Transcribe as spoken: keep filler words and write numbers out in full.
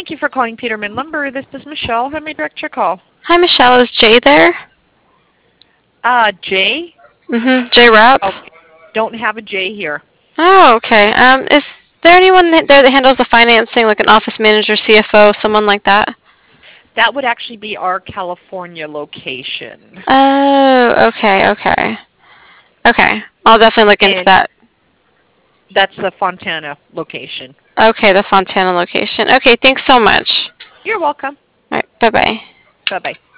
Thank you for calling Peterman Lumber. This is Michelle. How may I direct your call? Hi, Michelle. Is Jay there? Uh, Jay? Mm-hmm. Jay Rapp? Okay. Don't have a Jay here. Oh, okay. Um, is there anyone that- there that handles the financing, like an office manager, C F O, someone like that? That would actually be our California location. Oh, okay, okay. Okay. I'll definitely look into And that. that's the Fontana location. Okay, the Fontana location. Okay, thanks so much. You're welcome. All right, bye-bye. Bye-bye.